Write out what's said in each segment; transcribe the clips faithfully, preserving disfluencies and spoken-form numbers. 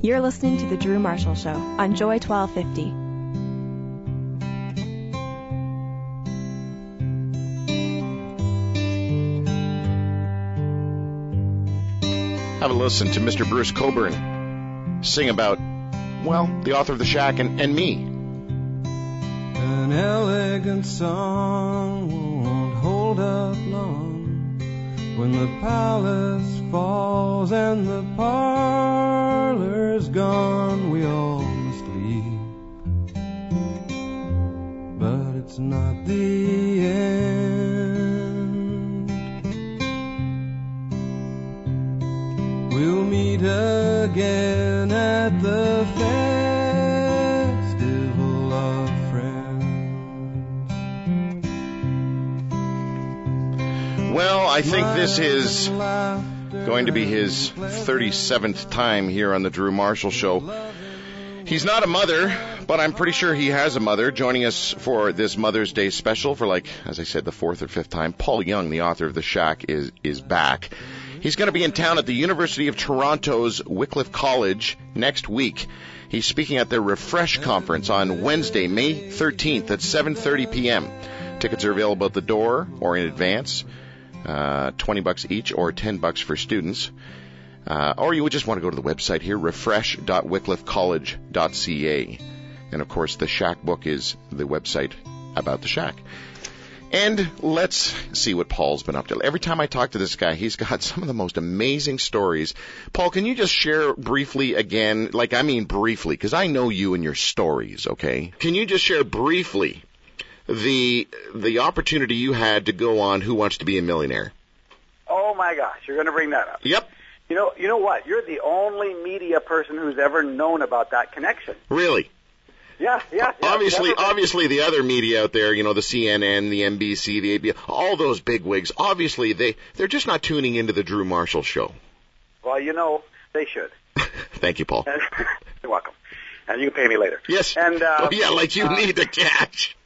You're listening to The Drew Marshall Show on Joy twelve fifty. Have a listen to Mister Bruce Coburn sing about, well, the author of The Shack and, and me. An elegant song won't hold up long when the palace falls and the parlor's gone. We all must leave, but it's not the end. We'll meet again at the festival of friends. Well, I think this is going to be his thirty-seventh time here on the Drew Marshall Show. He's not a mother, but I'm pretty sure he has a mother. Joining us for this Mother's Day special for, like, as I said, the fourth or fifth time, Paul Young, the author of The Shack, is, is back. He's going to be in town at the University of Toronto's Wycliffe College next week. He's speaking at their Refresh Conference on Wednesday, May thirteenth at seven thirty p.m. Tickets are available at the door or in advance, uh, twenty bucks each or ten bucks for students. Uh, or you would just want to go to the website here, refresh dot wycliffe college dot c a. And, of course, the Shack book is the website about the Shack. And let's see what Paul's been up to. Every time I talk to this guy, he's got some of the most amazing stories. Paul, can you just share briefly again, like I mean briefly, because I know you and your stories, okay? Can you just share briefly the the opportunity you had to go on Who Wants to Be a Millionaire? Oh, my gosh, you're going to bring that up. Yep. You know, you know what? You're the only media person who's ever known about that connection. Really? Yeah, yeah. yeah obviously, never... obviously, the other media out there, you know, the C N N, the N B C, the A B C, all those bigwigs, obviously, they, they're just not tuning into the Drew Marshall Show. Well, you know, they should. Thank you, Paul. You're welcome. And you can pay me later. Yes. And uh, oh, yeah, like you uh, need the cash.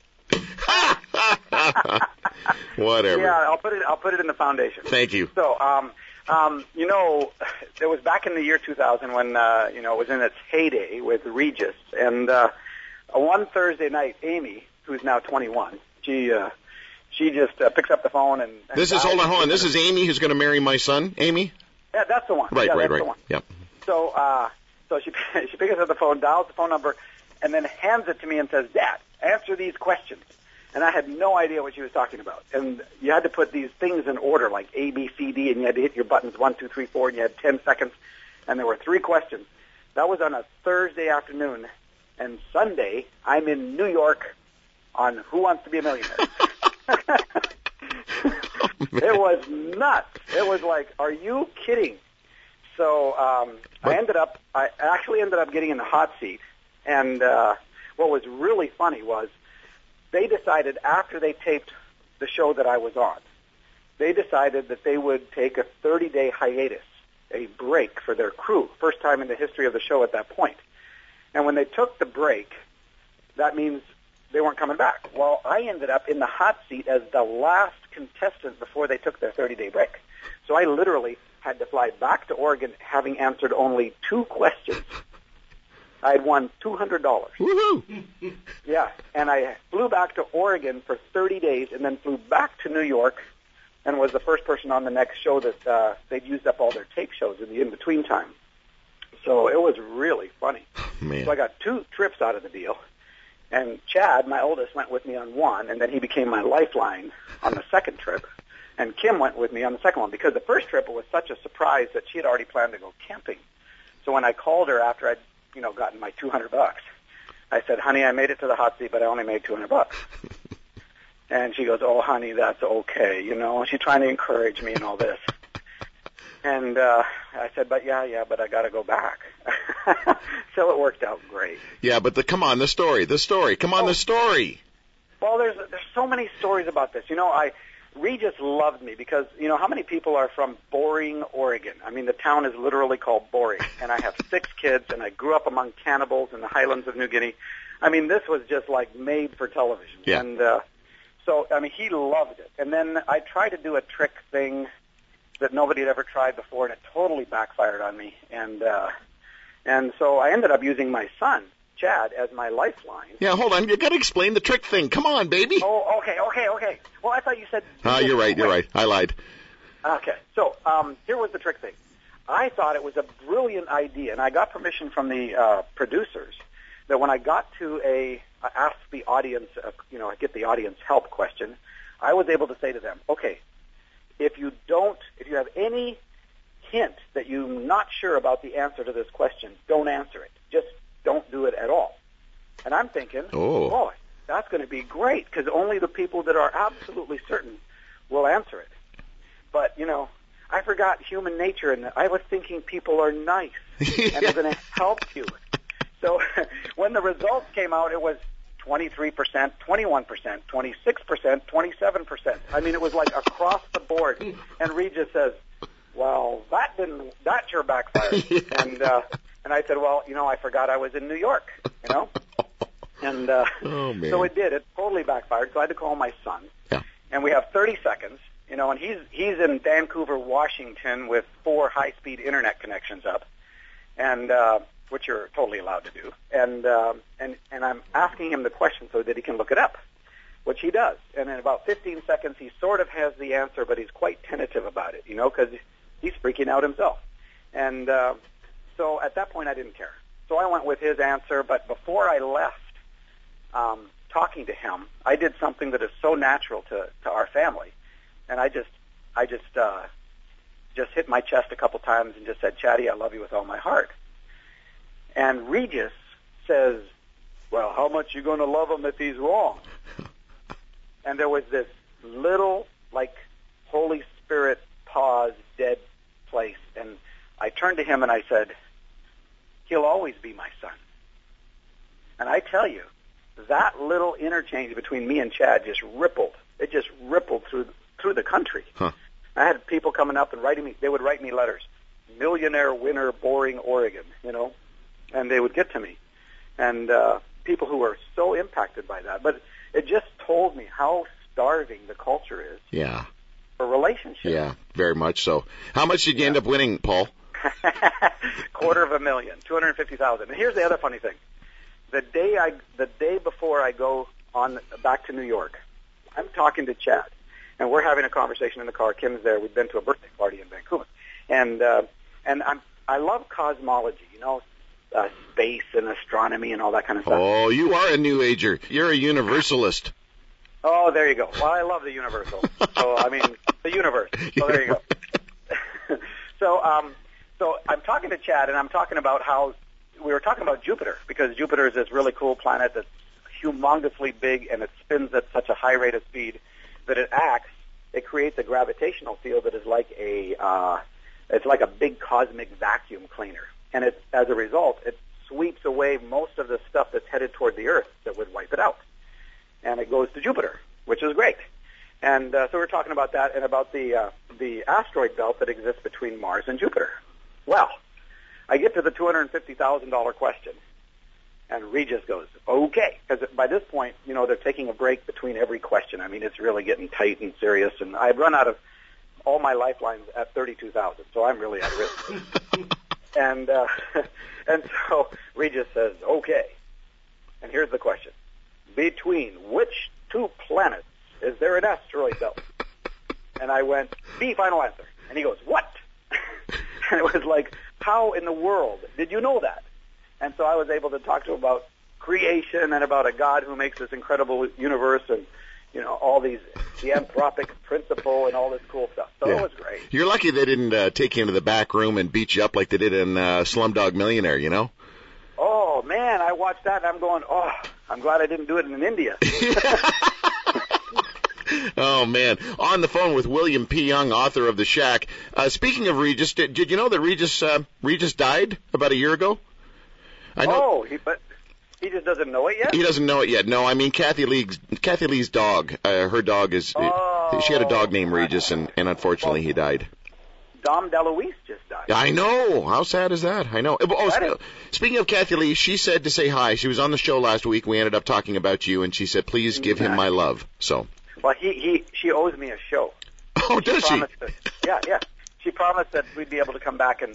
Whatever. Yeah, I'll put it. I'll put it in the foundation. Thank you. So, um, um, you know, it was back in the year two thousand when uh, you know it was in its heyday with Regis, and uh, one Thursday night, Amy, who's now twenty-one, she uh, she just uh, picks up the phone and. and this is hold on, hold on. This is Amy who's going to marry my son. Amy. Yeah, that's the one. Right, yeah, right, that's right. The one. Yep. So, uh, so she she picks up the phone, dials the phone number, and then hands it to me and says, "Dad, answer these questions." And I had no idea what she was talking about. And you had to put these things in order, like A, B, C, D, and you had to hit your buttons one, two, three, four, and you had ten seconds. And there were three questions. That was on a Thursday afternoon. And Sunday, I'm in New York on Who Wants to Be a Millionaire. oh, it was nuts. It was like, are you kidding? So um, I ended up, I actually ended up getting in the hot seat. And uh, what was really funny was, they decided after they taped the show that I was on, they decided that they would take a thirty-day hiatus, a break for their crew, first time in the history of the show at that point. And when they took the break, that means they weren't coming back. Well, I ended up in the hot seat as the last contestant before they took their thirty-day break. So I literally had to fly back to Oregon having answered only two questions. I had won two hundred dollars. Woohoo! Yeah, and I flew back to Oregon for thirty days and then flew back to New York and was the first person on the next show that uh, they'd used up all their tape shows in the in-between time. So it was really funny. Man. So I got two trips out of the deal. And Chad, my oldest, went with me on one, and then he became my lifeline on the second trip. And Kim went with me on the second one because the first trip was such a surprise that she had already planned to go camping. So when I called her after I'd you know, gotten my two hundred bucks. I said, honey, I made it to the hot seat, but I only made two hundred bucks. And she goes, oh, honey, that's okay, you know. She's trying to encourage me and all this. And uh, I said, but yeah, yeah, but I got to go back. So it worked out great. Yeah, but the come on, the story, the story, come on, oh. the story. Well, there's there's so many stories about this. You know, I Regis loved me because, you know, how many people are from Boring, Oregon? I mean, the town is literally called Boring, and I have six kids, and I grew up among cannibals in the highlands of New Guinea. I mean, this was just like made for television. Yeah. And uh, so, I mean, he loved it. And then I tried to do a trick thing that nobody had ever tried before, and it totally backfired on me. And uh, And so I ended up using my son, Chad, as my lifeline. Yeah, hold on. You got to explain the trick thing. Come on, baby. Oh, okay, okay, okay. Well, I thought you said... Ah, you're right, you're right. I lied. Okay, so um, here was the trick thing. I thought it was a brilliant idea, and I got permission from the uh, producers that when I got to a uh, ask the audience, uh, you know, get the audience help question, I was able to say to them, okay, if you don't, if you have any hint that you're not sure about the answer to this question, don't answer it. Just don't do it at all. And I'm thinking, oh, boy, that's going to be great because only the people that are absolutely certain will answer it. But, you know, I forgot human nature, and I was thinking people are nice, and they're going to help you. So when the results came out, it was twenty-three percent, twenty-one percent, twenty-six percent, twenty-seven percent. I mean, it was like across the board. And Regis says, well, that didn't, that sure backfired. Yeah. And, uh, and I said, well, you know, I forgot I was in New York, you know? And uh, oh, man. So it did. It totally backfired. So I had to call my son. Yeah. And we have thirty seconds. You know, and he's he's in Vancouver, Washington, with four high-speed internet connections up, and uh, which you're totally allowed to do. And uh, and and I'm asking him the question so that he can look it up, which he does. And in about fifteen seconds, he sort of has the answer, but he's quite tentative about it. You know, because he's freaking out himself. And uh, so at that point, I didn't care. So I went with his answer. But before I left, um, talking to him, I did something that is so natural to to our family. And I just, I just, uh, just hit my chest a couple times and just said, Chatty, I love you with all my heart. And Regis says, well, how much you going to love him if he's wrong? And there was this little, like, Holy Spirit pause, dead place. And I turned to him and I said, he'll always be my son. And I tell you, that little interchange between me and Chad just rippled. It just rippled through through the country. Huh. I had people coming up and writing me, they would write me letters, millionaire winner, boring Oregon, you know, and they would get to me. And uh, people who were so impacted by that. But it just told me how starving the culture is yeah. for relationships. Yeah, very much so. How much did you yeah. end up winning, Paul? Quarter of a million, two hundred fifty thousand. And here's the other funny thing. The day I, the day before I go on back to New York, I'm talking to Chad. And we're having a conversation in the car. Kim's there. We've been to a birthday party in Vancouver, and uh, and I'm I love cosmology, you know, uh, space and astronomy and all that kind of stuff. Oh, you are a New Ager. You're a universalist. Oh, there you go. Well, I love the universal. So I mean, the universe. So there you go. so um, so I'm talking to Chad, and I'm talking about how we were talking about Jupiter because Jupiter is this really cool planet that's humongously big and it spins at such a high rate of speed that it acts, it creates a gravitational field that is like a, uh, it's like a big cosmic vacuum cleaner. And it, as a result, it sweeps away most of the stuff that's headed toward the Earth that would wipe it out. And it goes to Jupiter, which is great. And uh, so we're talking about that and about the, uh, the asteroid belt that exists between Mars and Jupiter. Well, I get to the two hundred fifty thousand dollars question. And Regis goes, okay, because by this point, you know, they're taking a break between every question. I mean, it's really getting tight and serious, and I've run out of all my lifelines at thirty-two thousand, so I'm really at risk. and uh, and so Regis says, okay, and here's the question. Between which two planets is there an asteroid belt? And I went, B, final answer. And he goes, what? And it was like, how in the world did you know that? And so I was able to talk to him about creation and about a God who makes this incredible universe and, you know, all these, the anthropic principle and all this cool stuff. So yeah. It was great. You're lucky they didn't uh, take you into the back room and beat you up like they did in uh, Slumdog Millionaire, you know? Oh, man, I watched that and I'm going, oh, I'm glad I didn't do it in India. Oh, man. On the phone with William P. Young, author of The Shack. Uh, speaking of Regis, did, did you know that Regis, uh, Regis died about a year ago? I know. Oh, he, but he just doesn't know it yet? He doesn't know it yet. No, I mean Kathy Lee's, Kathy Lee's dog. Uh, her dog is, oh, she had a dog named Regis, and, and unfortunately he died. Dom DeLuise just died. I know. How sad is that? I know. Oh, That is- speaking of Kathy Lee, she said to say hi. She was on the show last week. We ended up talking about you, and she said, please give him my love. So. Well, he, he, she owes me a show. Oh, does she? Promised that, yeah, yeah. She promised that we'd be able to come back and,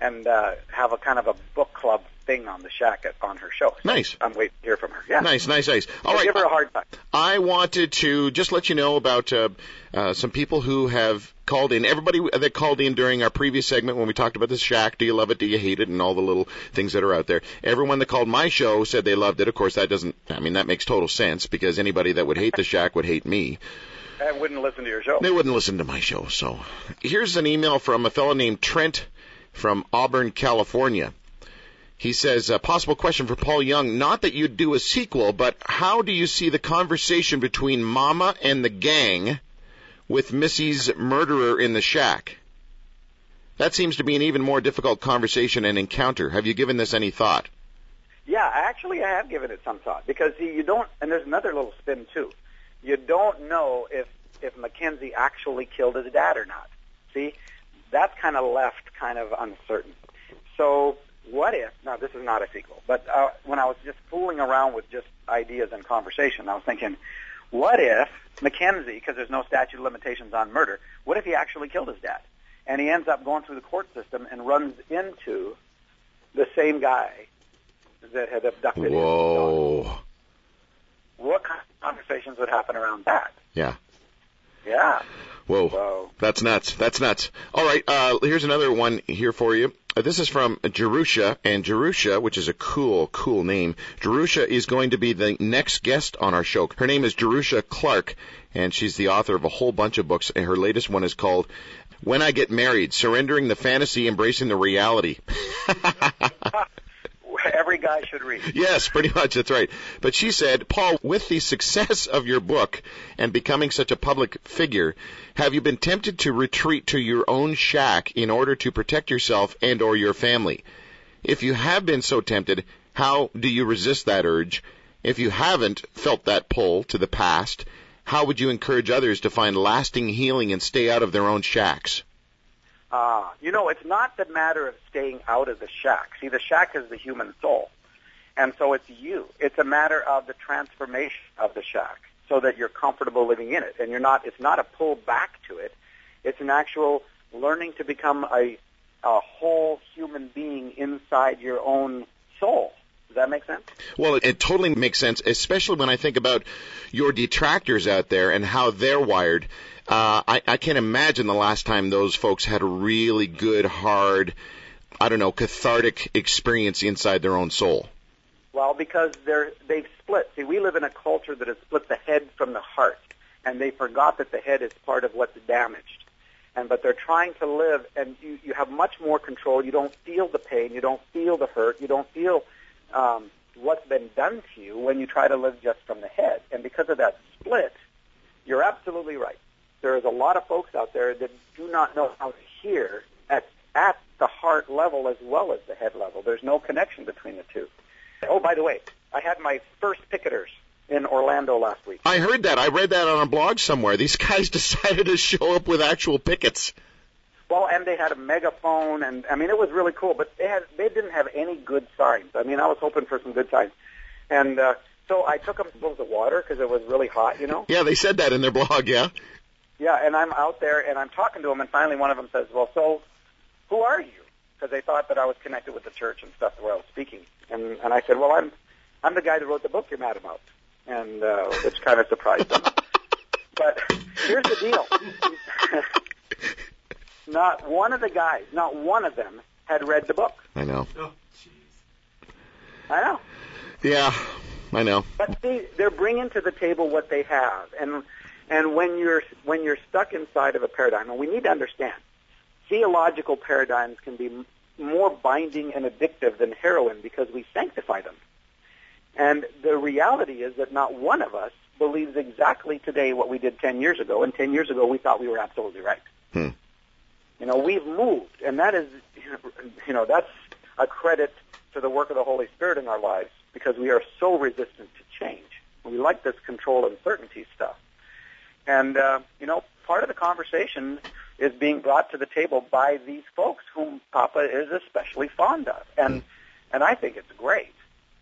and uh, have a kind of a book club thing on the shack at, on her show. So Nice. I'm waiting to hear from her. Yeah. Nice, nice, nice. All I'll right. give her a hard time. I wanted to just let you know about uh, uh, some people who have called in. Everybody that called in during our previous segment when we talked about the shack, do you love it, do you hate it, and all the little things that are out there. Everyone that called my show said they loved it. Of course, that doesn't, I mean, that makes total sense because anybody that would hate the shack would hate me. I wouldn't listen to your show. They wouldn't listen to my show. So here's an email from a fellow named Trent from Auburn, California. He says, a possible question for Paul Young, not that you'd do a sequel, but how do you see the conversation between Mama and the gang with Missy's murderer in the shack? That seems to be an even more difficult conversation and encounter. Have you given this any thought? Yeah, actually I have given it some thought because see, you don't, and there's another little spin too. You don't know if, if Mackenzie actually killed his dad or not. See, that's kind of left kind of uncertain. So what if, now this is not a sequel, but uh, when I was just fooling around with just ideas and conversation, I was thinking, what if Mackenzie, because there's no statute of limitations on murder, what if he actually killed his dad? And he ends up going through the court system and runs into the same guy that had abducted him. Whoa. What kind of conversations would happen around that? Yeah. Yeah. Whoa. Whoa. That's nuts. That's nuts. All right. Uh, here's another one here for you. Uh, this is from Jerusha, and Jerusha, which is a cool, cool name. Jerusha is going to be the next guest on our show. Her name is Jerusha Clark, and she's the author of a whole bunch of books, and her latest one is called When I Get Married, Surrendering the Fantasy, Embracing the Reality. Every guy should read. Yes, pretty much, that's right. But she said, Paul, with the success of your book and becoming such a public figure, have you been tempted to retreat to your own shack in order to protect yourself and or your family? If you have been so tempted, how do you resist that urge? If you haven't felt that pull to the past, how would you encourage others to find lasting healing and stay out of their own shacks? Uh, you know, it's not the matter of staying out of the shack. See, the shack is the human soul. And so it's you. It's a matter of the transformation of the shack so that you're comfortable living in it. And you're not, it's not a pull back to it. It's an actual learning to become a, a whole human being inside your own soul. Does that make sense? Well, it, it totally makes sense, especially when I think about your detractors out there and how they're wired. Uh, I, I can't imagine the last time those folks had a really good, hard, I don't know, cathartic experience inside their own soul. Well, because they're, they've split. See, we live in a culture that has split the head from the heart, and they forgot that the head is part of what's damaged. And but they're trying to live, and you, you have much more control. You don't feel the pain. You don't feel the hurt. You don't feel um, what's been done to you when you try to live just from the head. And because of that split, you're absolutely right. There is a lot of folks out there that do not know how to hear at, at the heart level as well as the head level. There's no connection between the two. Oh, by the way, I had my first picketers in Orlando last week. I heard that. I read that on a blog somewhere. These guys decided to show up with actual pickets. Well, and they had a megaphone, and I mean, it was really cool, but they had they didn't have any good signs. I mean, I was hoping for some good signs. And uh, so I took them to bowls of water because it was really hot, you know? Yeah, they said that in their blog, yeah. Yeah, and I'm out there, and I'm talking to them, and finally one of them says, well, so who are you? Because they thought that I was connected with the church and stuff where I was speaking. And, and I said, well, I'm I'm the guy that wrote the book you're mad about, and uh, which kind of surprised them. But here's the deal. Not one of the guys, not one of them had read the book. I know. Oh, jeez. I know. Yeah, I know. But see, they're bringing to the table what they have, and and when you're when you're stuck inside of a paradigm, and we need to understand, theological paradigms can be m- more binding and addictive than heroin because we sanctify them. And the reality is that not one of us believes exactly today what we did ten years ago, and ten years ago we thought we were absolutely right. Hmm. You know, we've moved, and that is, you know, that's a credit to the work of the Holy Spirit in our lives because we are so resistant to change. We like this control and certainty stuff. And, uh, you know, part of the conversation is being brought to the table by these folks whom Papa is especially fond of. And, and I think it's great.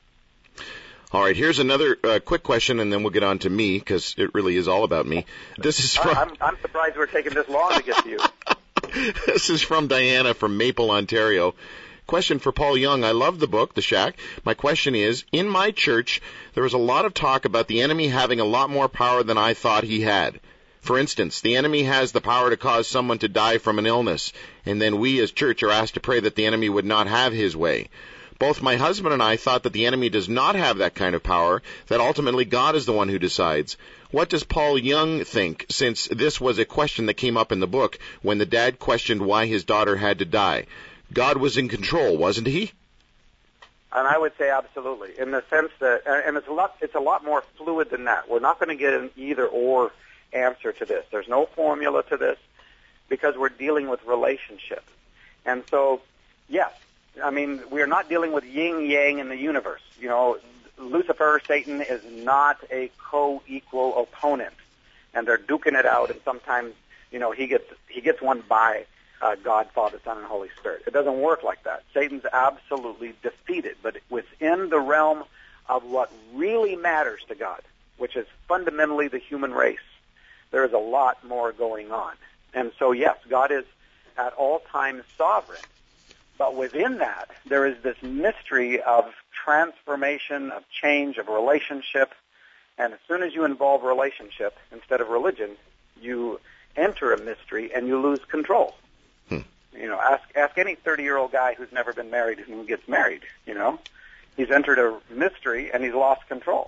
All right, here's another uh, quick question, and then we'll get on to me, because it really is all about me. This is from... I'm, I'm surprised we're taking this long to get to you. This is from Diana from Maple, Ontario. Question for Paul Young. I love the book, The Shack. My question is, in my church, there was a lot of talk about the enemy having a lot more power than I thought he had. For instance, the enemy has the power to cause someone to die from an illness, and then we as church are asked to pray that the enemy would not have his way. Both my husband and I thought that the enemy does not have that kind of power, that ultimately God is the one who decides. What does Paul Young think, since this was a question that came up in the book when the dad questioned why his daughter had to die? God was in control, wasn't he? And I would say absolutely, in the sense that, and it's a lot, it's a lot more fluid than that. We're not going to get an either-or answer to this. There's no formula to this because we're dealing with relationship. And so, yes, I mean, we're not dealing with yin-yang in the universe. You know, Lucifer, Satan, is not a co-equal opponent, and they're duking it out, and sometimes, you know, he gets he gets one by uh, God, Father, Son, and Holy Spirit. It doesn't work like that. Satan's absolutely defeated, but within the realm of what really matters to God, which is fundamentally the human race, there is a lot more going on. And so, yes, God is at all times sovereign. But within that, there is this mystery of transformation, of change, of relationship. And as soon as you involve relationship instead of religion, you enter a mystery and you lose control. Hmm. You know, ask ask any thirty-year-old guy who's never been married who gets married, you know. He's entered a mystery and he's lost control.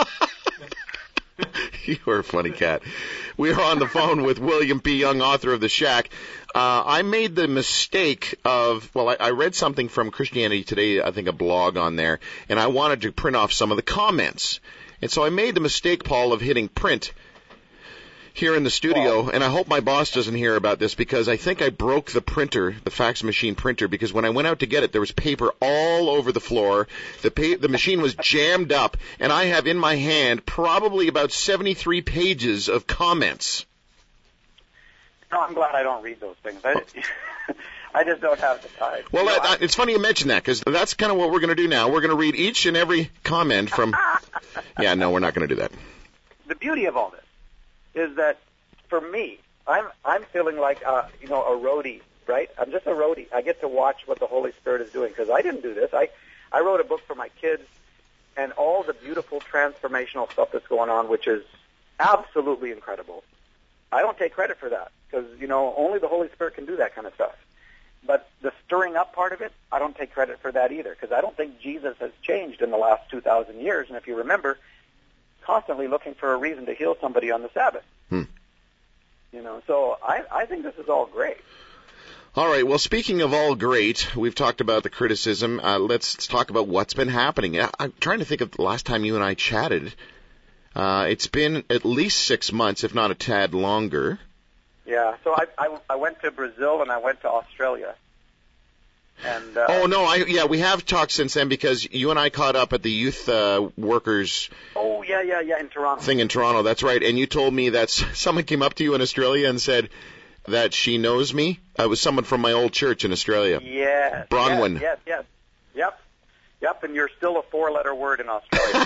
You are a funny cat. We are on the phone with William P. Young, author of The Shack. Uh, I made the mistake of, well, I, I read something from Christianity Today, I think a blog on there, and I wanted to print off some of the comments. And so I made the mistake, Paul, of hitting print here in the studio, and I hope my boss doesn't hear about this because I think I broke the printer, the fax machine printer, because when I went out to get it, there was paper all over the floor. The pa- the machine was jammed up, and I have in my hand probably about seventy-three pages of comments. No, I'm glad I don't read those things. I, I just don't have the time. Well, you know, I, I, it's funny you mention that because that's kind of what we're going to do now. We're going to read each and every comment from... Yeah, no, we're not going to do that. The beauty of all this is that for me, I'm I'm feeling like uh, you know a roadie, right? I'm just a roadie. I get to watch what the Holy Spirit is doing because I didn't do this. I I wrote a book for my kids, and all the beautiful transformational stuff that's going on, which is absolutely incredible. I don't take credit for that because you know only the Holy Spirit can do that kind of stuff. But the stirring up part of it, I don't take credit for that either because I don't think Jesus has changed in the last two thousand years. And if you remember, constantly looking for a reason to heal somebody on the Sabbath. Hmm. You know, so I, I think this is all great. All right. Well, speaking of all great, we've talked about the criticism. Uh, let's talk about what's been happening. I, I'm trying to think of the last time you and I chatted. Uh, it's been at least six months, if not a tad longer. Yeah. So I, I, I went to Brazil and I went to Australia. And, uh, oh, no, I yeah, we have talked since then because you and I caught up at the youth uh, workers Oh, yeah, yeah, yeah, in Toronto. thing in Toronto. That's right. And you told me that someone came up to you in Australia and said that she knows me. It was someone from my old church in Australia. Yes. Bronwyn. Yes, yes, yes. Yep. Yep, and you're still a four-letter word in Australia.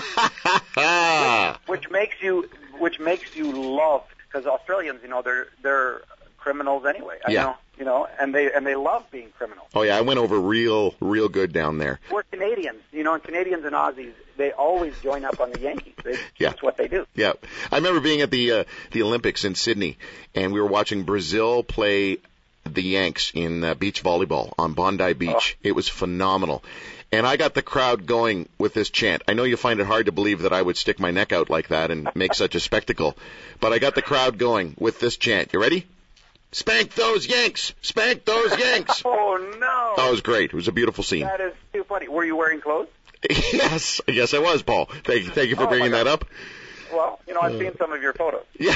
which, which makes you which makes you loved because Australians, you know, they're they're criminals anyway. I yeah. know, you know, and they and they love being criminals. Oh yeah, I went over real real good down there. We're Canadians, you know, and Canadians and Aussies, they always join up on the Yankees. They, yeah. That's what they do. Yeah. I remember being at the uh, the Olympics in Sydney, and we were watching Brazil play the Yanks in uh, beach volleyball on Bondi Beach. Oh. It was phenomenal. And I got the crowd going with this chant. I know you find it hard to believe that I would stick my neck out like that and make such a spectacle, but I got the crowd going with this chant. You ready? Spank those Yanks! Spank those Yanks! Oh, no. That was great. It was a beautiful scene. That is too funny. Were you wearing clothes? Yes. Yes, I was, Paul. Thank you, thank you for oh, bringing that up. Well, you know, I've uh, seen some of your photos. Yeah.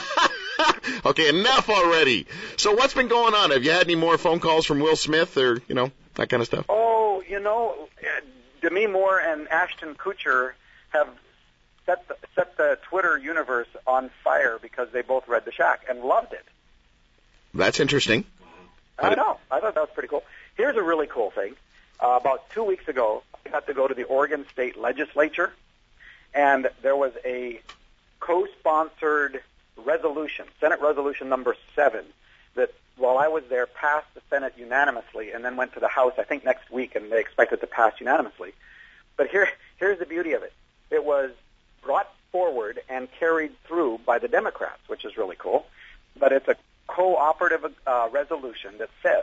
Okay, enough already. So what's been going on? Have you had any more phone calls from Will Smith or, you know, that kind of stuff? Oh, you know, Demi Moore and Ashton Kutcher have set the, set the Twitter universe on fire because they both read The Shack and loved it. That's interesting. I know. I thought that was pretty cool. Here's a really cool thing. Uh, about two weeks ago, I got to go to the Oregon State Legislature, and there was a co-sponsored resolution, Senate Resolution number seven, that while I was there, passed the Senate unanimously, and then went to the House, I think, next week, and they expect it to pass unanimously. But here, here's the beauty of it. It was brought forward and carried through by the Democrats, which is really cool. But it's a cooperative uh, resolution that says,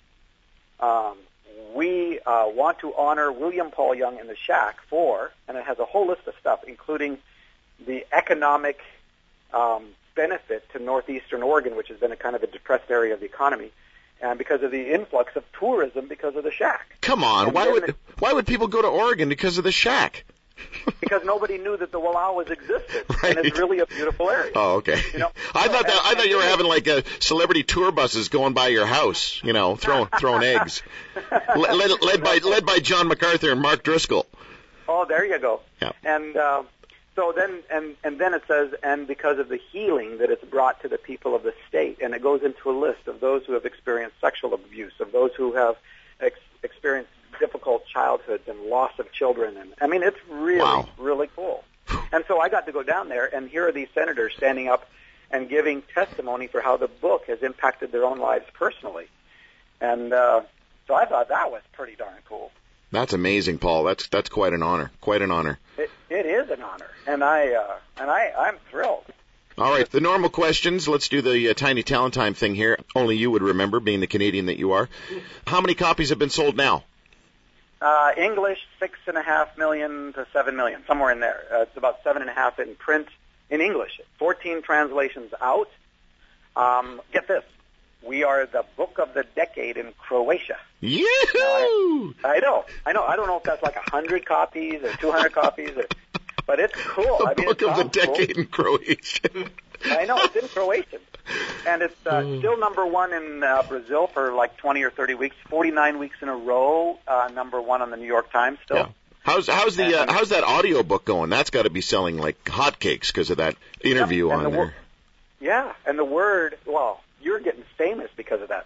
um, we uh, want to honor William Paul Young in the shack for, and it has a whole list of stuff, including the economic um, benefit to northeastern Oregon, which has been a kind of a depressed area of the economy, and because of the influx of tourism because of the shack. Come on, and why would the, why would people go to Oregon because of the shack? Because nobody knew that the Wallowas existed, right. And it's really a beautiful area. Oh, okay. You know, I thought that and, I thought you were having like a celebrity tour buses going by your house, you know, throwing throwing eggs, led, led, led by led by John MacArthur and Mark Driscoll. Oh, there you go. Yeah. And uh, so then, and and then it says, and because of the healing that it's brought to the people of the state, and it goes into a list of those who have experienced sexual abuse, of those who have ex- experienced difficult childhoods and loss of children, and I mean, it's really, wow. really cool. And so I got to go down there, and here are these senators standing up and giving testimony for how the book has impacted their own lives personally. And uh, so I thought that was pretty darn cool. That's amazing, Paul. That's that's quite an honor. Quite an honor. It, it is an honor, and I uh, and I I'm thrilled. All right, the normal questions. Let's do the uh, Tiny Talent Time thing here. Only you would remember, being the Canadian that you are. How many copies have been sold now? Uh, English, six and a half million to seven million, somewhere in there. Uh, it's about seven and a half in print in English. Fourteen translations out. Um, get this. We are the book of the decade in Croatia. Yoo-hoo! I, I know, I know. I don't know if that's like a hundred copies or two hundred copies, or, but it's cool. The I mean, book it of the sounds decade cool. in Croatian. I know, it's in Croatian. And it's uh, still number one in uh, Brazil for like twenty or thirty weeks, forty-nine weeks in a row, uh, number one on the New York Times still. Yeah. How's how's the uh, how's that audio book going? That's got to be selling like hotcakes because of that interview yeah, on the there. Wor- yeah, and the word, well, you're getting famous because of that.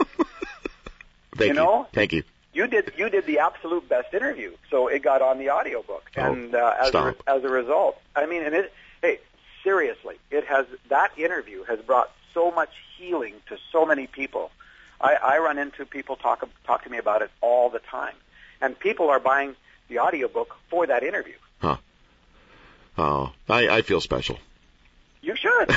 Thank you know? Thank you. You did you did the absolute best interview, so it got on the audiobook. Oh, and uh, as a, as a result, I mean, and it, hey, seriously, it has that interview has brought so much healing to so many people. I, I run into people talk talk to me about it all the time, and people are buying the audiobook for that interview. Huh. Oh, I, I feel special. You should.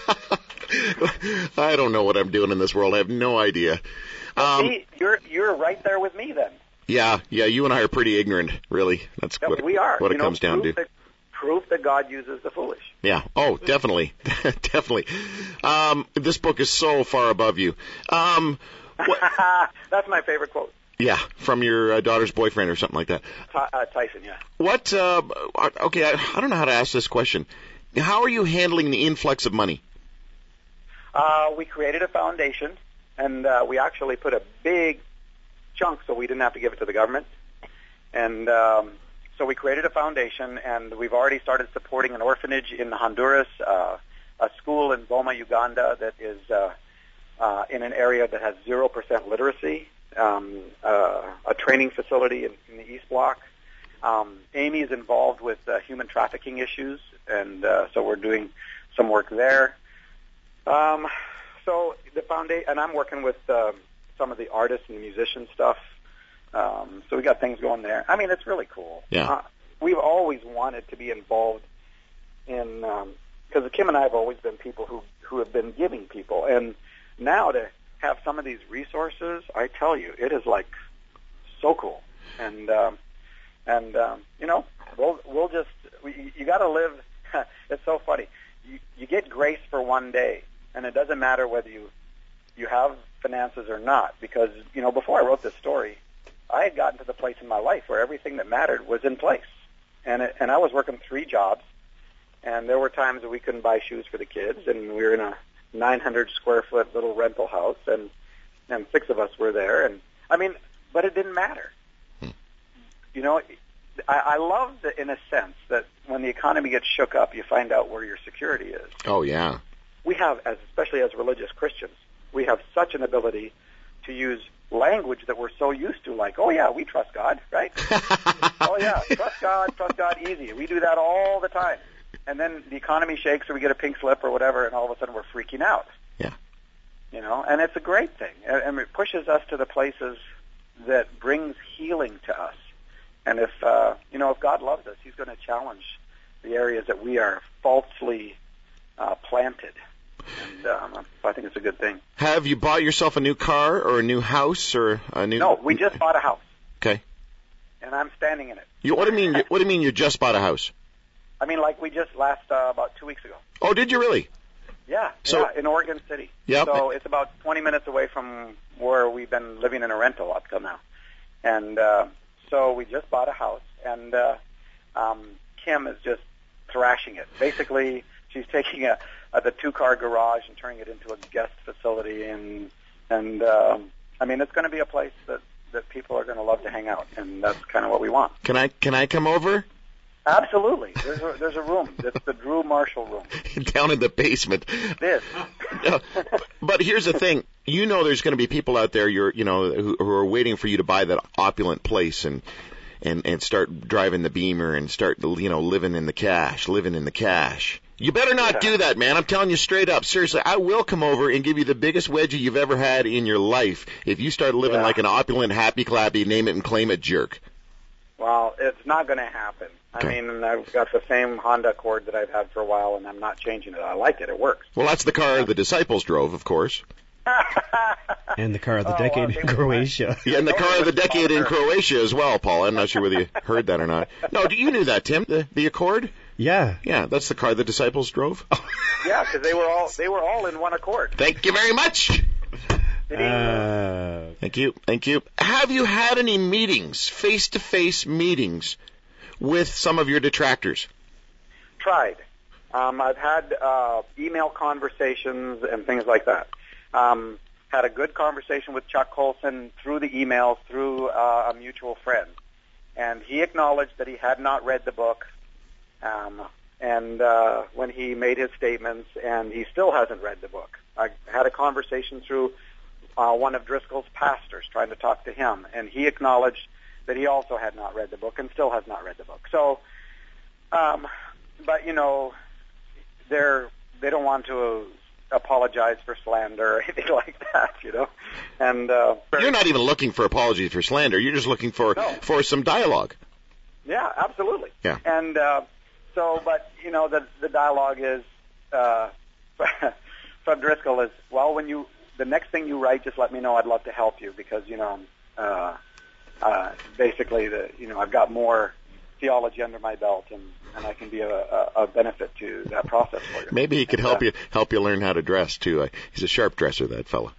I don't know what I'm doing in this world. I have no idea. Um, See, you're you're right there with me then. Yeah, yeah. You and I are pretty ignorant, really. That's Yeah, what we are. what You it know, comes down to. proof that, proof that God uses the foolish. Yeah. Oh, definitely, definitely. Um, this book is so far above you. Um, what, That's my favorite quote. yeah, from your uh, daughter's boyfriend or something like that. Ty- uh, Tyson, yeah. What? Uh, okay, I, I don't know how to ask this question. How are you handling the influx of money? Uh, we created a foundation, and uh, we actually put a big chunk so we didn't have to give it to the government. And um, so we created a foundation, and we've already started supporting an orphanage in Honduras, uh, a school in Boma, Uganda that is uh, uh, in an area that has zero percent literacy, um, uh, a training facility in, in the East Block. Um, Amy is involved with uh, human trafficking issues, and uh, so we're doing some work there. Um, so the foundation, and I'm working with um, some of the artists and musician stuff. Um, so we got things going there. I mean, it's really cool. Yeah. Uh, we've always wanted to be involved in, because um, Kim and I have always been people who who have been giving people, and now to have some of these resources, I tell you, it is like so cool. And um, and um, you know, we'll we'll just we, you got to live. It's so funny. You, you get grace for one day, and it doesn't matter whether you you have finances or not, because you know, before I wrote this story, I had gotten to the place in my life where everything that mattered was in place, and it, and I was working three jobs, and there were times that we couldn't buy shoes for the kids, and we were in a nine hundred square foot little rental house, and and six of us were there, and I mean, but it didn't matter. Hmm. You know, I, I love that in a sense that when the economy gets shook up, you find out where your security is. Oh, yeah. We have, as especially as religious Christians, we have such an ability to use language that we're so used to, like, oh, yeah, we trust God, right? Oh, yeah, trust God, trust God, easy. We do that all the time. And then the economy shakes or we get a pink slip or whatever, and all of a sudden we're freaking out. Yeah. you know, and it's a great thing. And, and it pushes us to the places that brings healing to us. And if, uh, you know, if God loves us, he's going to challenge the areas that we are falsely uh, planted. And um, I think it's a good thing. Have you bought yourself a new car or a new house or a new... No, we just bought a house. Okay. And I'm standing in it. You, what do you mean? What do you mean you just bought a house? I mean, like we just last uh, about two weeks ago. Oh, did you really? Yeah, So- yeah, in Oregon City. Yep. So it's about twenty minutes away from where we've been living in a rental up till now. And uh, so we just bought a house, and uh, um, Kim is just thrashing it. Basically, she's taking a, a the two-car garage and turning it into a guest facility, and and um, I mean, it's going to be a place that, that people are going to love to hang out, and that's kind of what we want. Can I can I come over? Absolutely. There's a, there's a room. It's the Drew Marshall room. Down in the basement. This. No, but here's the thing. You know there's going to be people out there you're, you know, who, who are waiting for you to buy that opulent place and, and, and start driving the Beamer and start, you know, living in the cash, living in the cash. You better not Yeah. do that, man. I'm telling you straight up. Seriously, I will come over and give you the biggest wedgie you've ever had in your life if you start living Yeah. like an opulent, happy-clappy, name-it-and-claim-it jerk. Well, it's not going to happen. Okay. I mean, I've got the same Honda Accord that I've had for a while, and I'm not changing it. I like it. It works. Well, that's the car the disciples drove, of course. And the car of the Oh, decade well, they in were Croatia. Yeah, and the Oh, car of the it's decade in smaller. Croatia as well, Paul. I'm not sure whether you heard that or not. No, you knew that, Tim, the, the Accord? Yeah. Yeah, that's the car the disciples drove. Yeah, because they were all they were all in one Accord. Thank you very much. Did he? Uh, Thank you. Thank you. Have you had any meetings, face-to-face meetings, with some of your detractors? Tried. Um, I've had uh, email conversations and things like that. Um, had a good conversation with Chuck Colson through the emails, through uh, a mutual friend. And he acknowledged that he had not read the book um, and uh, when he made his statements, and he still hasn't read the book. I had a conversation through uh, one of Driscoll's pastors trying to talk to him, and he acknowledged that he also had not read the book and still has not read the book. So, um, but, you know, they're, they don't want to apologize for slander or anything like that, you know. And uh, You're not even looking for apologies for slander. You're just looking for, No. for some dialogue. Yeah, absolutely. Yeah. And uh, so, but, you know, the, the dialogue is, uh, from Driscoll is, well, when you, the next thing you write, just let me know. I'd love to help you because, you know, uh, uh, basically, the, you know, I've got more theology under my belt, and, and I can be a, a, a benefit to that process for you. Maybe he could help you help you learn how to dress too. Uh, he's a sharp dresser, that fella.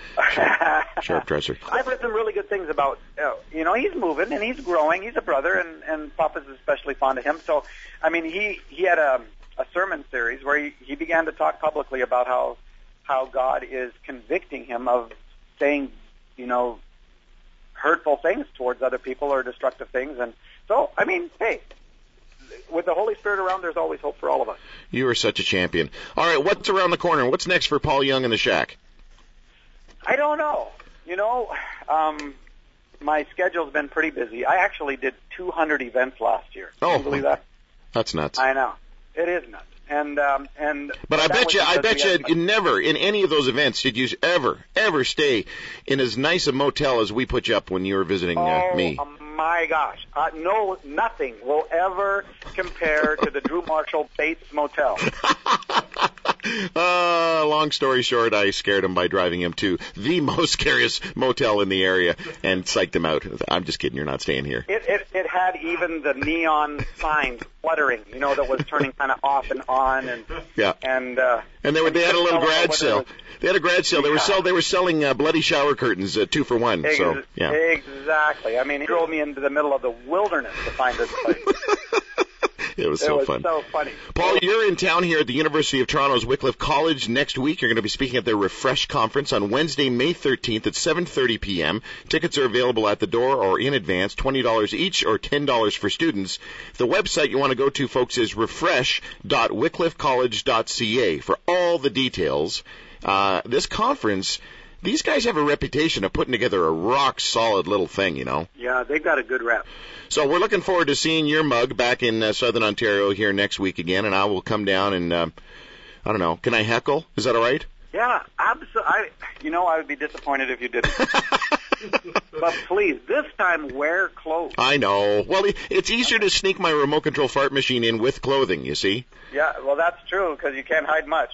Sharp dresser. I've heard some really good things about, uh, you know, he's moving and he's growing. He's a brother, and, and Papa's especially fond of him. So, I mean, he, he had a, a sermon series where he, he began to talk publicly about how how God is convicting him of saying, you know, hurtful things towards other people or destructive things. And so, I mean, hey, with the Holy Spirit around, there's always hope for all of us. You are such a champion. All right, what's around the corner? What's next for Paul Young in the Shack? I don't know. You know, um, my schedule's been pretty busy. I actually did two hundred events last year. Can Oh, you believe that? That's nuts. I know. It is nuts. And, um, and, But I that bet was you, I because bet we you, had- you never in any of those events did you ever, ever stay in as nice a motel as we put you up when you were visiting uh, oh, me. um, my gosh. Uh, no, nothing will ever compare to the Drew Marshall Bates Motel. Uh, long story short, I scared him by driving him to the most scariest motel in the area and psyched him out. I'm just kidding. You're not staying here. It, it, it had even the neon signs fluttering, you know, that was turning kind of off and on. And, Yeah. and, uh, And they were, they had a couldn't little tell grad whether it sale. was- They had a grad sale. They were Yeah. sell, They were selling uh, bloody shower curtains, uh, two for one. Ex- So yeah. Exactly. I mean, he drove me into the middle of the wilderness to find this place. It was It so was fun. so funny. Paul, you're in town here at the University of Toronto's Wycliffe College next week. You're going to be speaking at their Refresh Conference on Wednesday, May thirteenth at seven thirty p.m. Tickets are available at the door or in advance, twenty dollars each or ten dollars for students. The website you want to go to, folks, is refresh dot wycliffe college dot c a for all the details. Uh, this conference, these guys have a reputation of putting together a rock-solid little thing, you know. Yeah, they got a good rep. So we're looking forward to seeing your mug back in uh, Southern Ontario here next week again, and I will come down and, uh, I don't know, can I heckle? Is that all right? Yeah, absolutely. I, you know, I would be disappointed if you didn't. But please, this time wear clothes. I know. Well, it- it's easier to sneak my remote control fart machine in with clothing, you see. Yeah, well, that's true, because you can't hide much.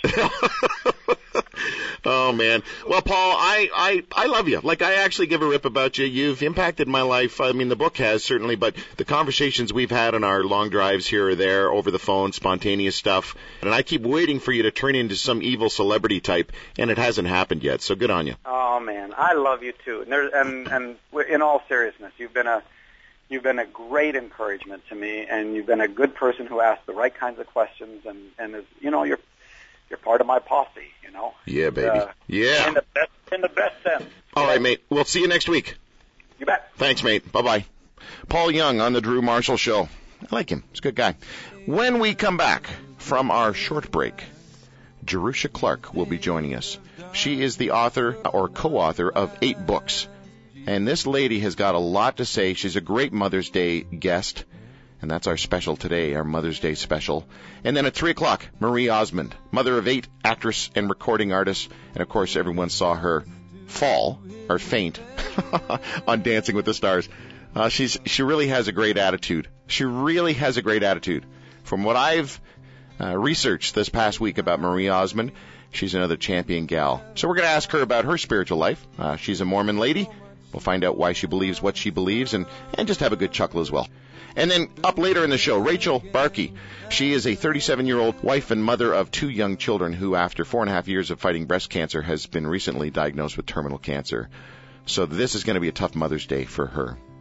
Oh, man. Well, Paul, I, I, I love you. Like, I actually give a rip about you. You've impacted my life. I mean, the book has, certainly, but the conversations we've had on our long drives here or there, over the phone, spontaneous stuff, and I keep waiting for you to turn into some evil celebrity type, and it hasn't happened yet, so good on you. Oh, man, I love you, too. And, there, and, and in all seriousness, you've been a you've been a great encouragement to me, and you've been a good person who asks the right kinds of questions, and, and is, you know, you're you're part of my posse, you know. Yeah, baby. Uh, Yeah. In the best, in the best sense. All right, mate. We'll see you next week. You bet. Thanks, mate. Bye-bye. Paul Young on the Drew Marshall Show. I like him. He's a good guy. When we come back from our short break, Jerusha Clark will be joining us. She is the author or co-author of eight books. And this lady has got a lot to say. She's a great Mother's Day guest. And that's our special today, our Mother's Day special. And then at three o'clock, Marie Osmond, mother of eight, actress and recording artist. And, of course, everyone saw her fall or faint on Dancing with the Stars. Uh, she's she really has a great attitude. She really has a great attitude. From what I've uh, researched this past week about Marie Osmond, she's another champion gal. So we're going to ask her about her spiritual life. Uh, she's a Mormon lady. We'll find out why she believes what she believes and, and just have a good chuckle as well. And then up later in the show, Rachel Barkey. She is a thirty-seven-year-old wife and mother of two young children who, after four and a half years of fighting breast cancer, has been recently diagnosed with terminal cancer. So this is going to be a tough Mother's Day for her.